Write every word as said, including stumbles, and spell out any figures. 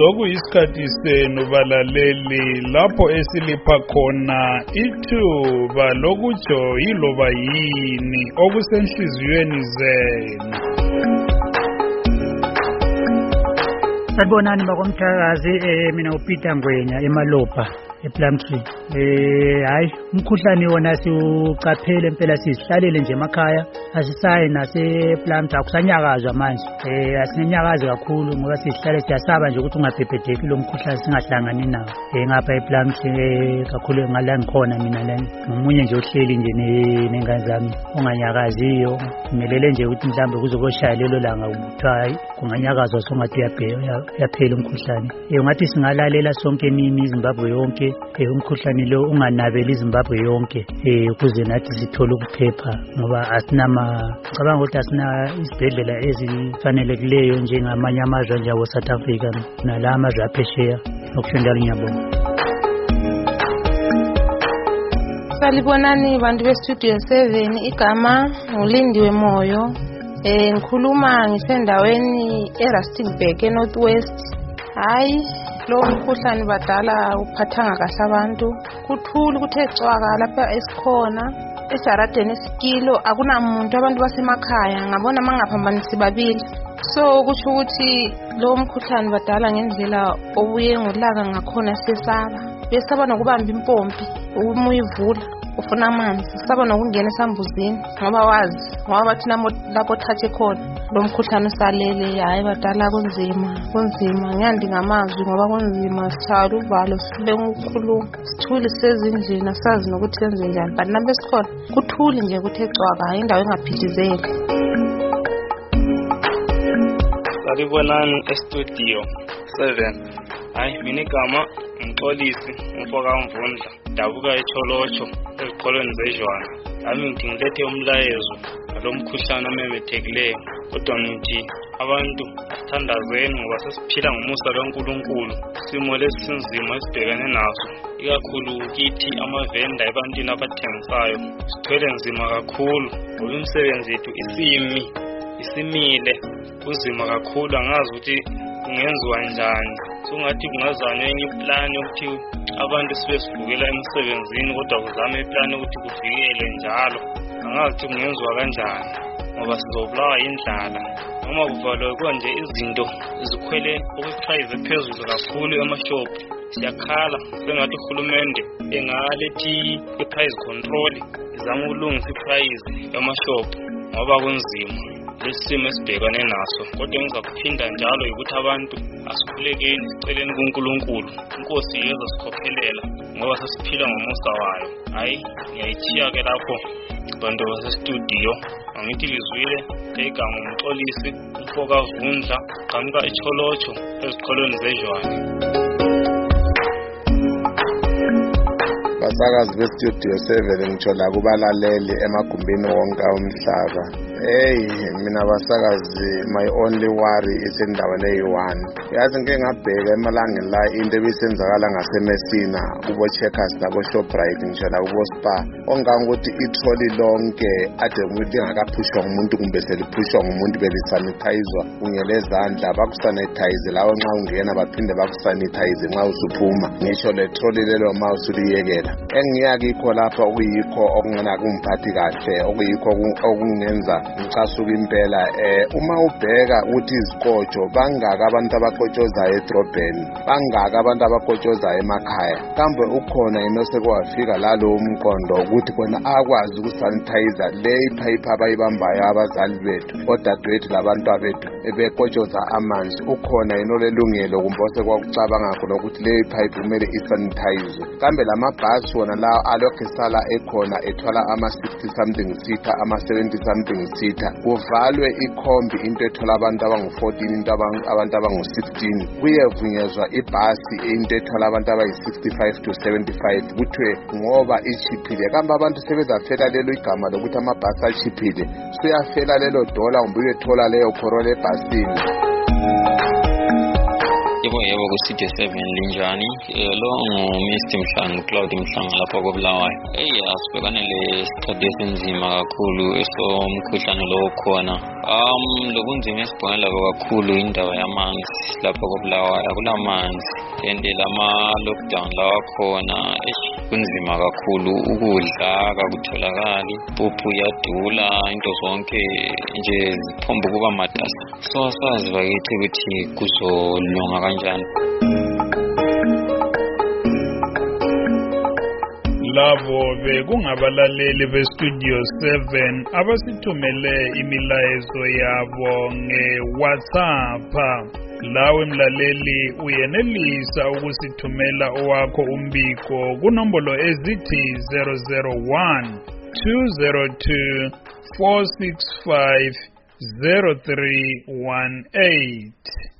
sokuyisikhathi senu balaleli lapho esilipha khona ithuba lokutsho yiloba yini okusenhliziyweni zenu. Sanibonani bakomthakazi, eh mina uPeter Ngwenya eMalopa ePlumtree. Eh hayi umkhuhlane wona siucaphele impela sisihlalele nje emakhaya, asisayi nase Plumtree akusanyakazwa manje. Eh asinyakazi kakhulu ngoba sihlale siyasaba nje ukuthi ungaphepheteki lo mkhuhlane singahlangani nawo. Eh ngapha ePlumtree kakhulu ngala ngikhona mina la umunye nje ohleli nje nengane zami onganyakaziyo, ngimelele nje ukuthi mhlambe kuzokoshaya lelo langa ukuthi kunganyakazwa songathi uyabheka yaphela umkhuhlane. Eh ngathi singalalela sonke nini iZimbabwe yonke eh umkhuhlane lo unganabeli iZimbabwe yonke eh ukuze nathi sithole ukuphepha ngoba asinama cabanga ukuthi asina isibhedlela ezifanelekileyo njengamanye amazwe njengabo South Africa nala amazwe aphesheya okushondala ngiyabonga. Salibonani bantu be Studio seven, igama nguLindiwe Moyo. Eh ngikhuluma ngisendaweni eRustenburg eNorth West. Hayi lo mkhuhlane badala uphathanga kahle abantu, kuthuli kuthe cwaka lapha esikhona ejaradeni esikilo, akunamuntu, abantu basemakhaya ngabona mangaphambanisi babili. So kusho ukuthi lo mkhuhlane badala ngendlela obuye ngolaka ngakhona sesaba, besaba nokubamba impompi uma uyivula ufuna amanzi, saba nokungena esambuzini ngoba wazi ngoba bathi lapho thathe khona lo mkhuhlane usalele. Hayi badala kunzima kunzima, ngiyandi ngamazwi ngoba kunzima, sithala uvalo sifule ukukhuluma, sithule sezindlini asazi nokuthi senze njani, but nambe sikhona kuthuli nje kuthe cwaka, indawo engaphithizeli. Salibonani eStudio seven. Hayi mina igama Mxolisi umfoka Mvundla, dabuka eCholocho eziqolweni zejwana. Ami ngithi ngilethe umlayezo ngalo mkhuhlane omemethekileyo, kodwa ngithi abantu asithandazeni ngoba sesiphila ngomusa kaNkulunkulu. Simo lesinzima esibhekane naso ikakhulu kithi amavenda ebantwini abathengisayo sithwele nzima kakhulu ngoba imisebenzi yethu isimi isimile kunzima kakhulu, angazi ukuthi kungenziwa njani. Songathi kungazanywa enye plan yokuthi abantu sibe sivukela emsebenzini kodwa kuzame iplan ukuthi kuvikele njalo, angazi ukuthi kungenziwa kanjani ngoba sizobulawa indlala noma kuvalwe konje izinto zikhwele okuprice phezulu kakhulu emashop. Siyakhala sengathi uhulumende engalethi i-price control izama ukulungisa i-price emashop ngoba kunzima lesimo esibhekane naso. Kodwa engiza kuphinda njalo ukuthi abantu asikhulekeni siceleni kuNkulunkulu, inkosi yeza sikhokhelela ngoba sesiphila ngomusa wayo. Hayi ngiyayithiya ke lapho bantu basestudio, angithi lizwile igama Mxolisi umfoka Vundla qamuka eCholocho eziqolweni zejwana. Basakazi beStudio seven ngitsho la kubalaleli emagumbini wonke omhlaba. Hey mina basakazi, my only worry is endaweni eyi-one. Yazi ngeke ngabheka emalangeni la into ebisenzakala ngaseMessina kubo Checkers nabo Shoprite ngitsho la kubo Spar, ongangokuthi itroli lonke ade ukuthi ngakaphushwa ngumuntu kumbe seliphushwa ngumuntu belisanithayizwa kungele ezandla, bakusanitize lawo nxa ungena baphinde bakusanitize nxa usuphuma. Ngisho le troli lelo ma usuliyekela engiyaki ikho lapha okuyikho okungena kumphathi kahle, okuyikho okungenza ngicasuka impela. Eh uma ubheka ukuthi izikotsho bangaka abantu abakotshozayo edrobheni, bangaka abantu abakotshozayo emakhaya, kambe ukhona inose kwafika lalo umqondo ukuthi kona akwazi ukusanitize le ipipe abayibambayo abazali bethu odadewethu labantu abethu ebekotshoza amanzi. Ukhona inole lungelo kumbose kwakucabanga khona ukuthi le ipipe kumele isanitize. Kambe lamabhasi wona la alokhe sala ekhona ethwala ama sixty something seater ama seventy something seater, kuvalwe ikhombi into ethola abantu abangu fourteen, into abantu abangu sixteen. Kuyevunyezwa ibhasi into ethola abantu abayi sixty-five to seventy-five kuthiwe ngoba ichiphile. Kambe abantu sebezafela lelo igama lokuthi amabhasi achiphile, suyafela lelo dola umbe uyethola leyo khorole ebhasini. Yebo yebo ku Studio seven linjani? Lo nguMister Mhlanga Cloud Mhlanga lapha koBulawayo. Hey asibhekane lesikhathi esinzima kakhulu esomkhuhlane lo khona. Um lokunzima esibhekana labo kakhulu indawo yamanzi lapha koBulawayo akulamanzi and lama lockdown lawa khona kunzima kakhulu ukudla akutholakali pophu yadula into zonke nje ziphomba kuba matasa. So asazi bakithi ukuthi kuzolunga kanjani. Labo bekungabalaleli beStudio seven abasithumele imilayezo yabo ngeWhatsApp. Lawe mlaleli uyenelisa ukusithumela owakho umbiko kunombolo ezithi zero zero one two zero two four six five zero three one eight.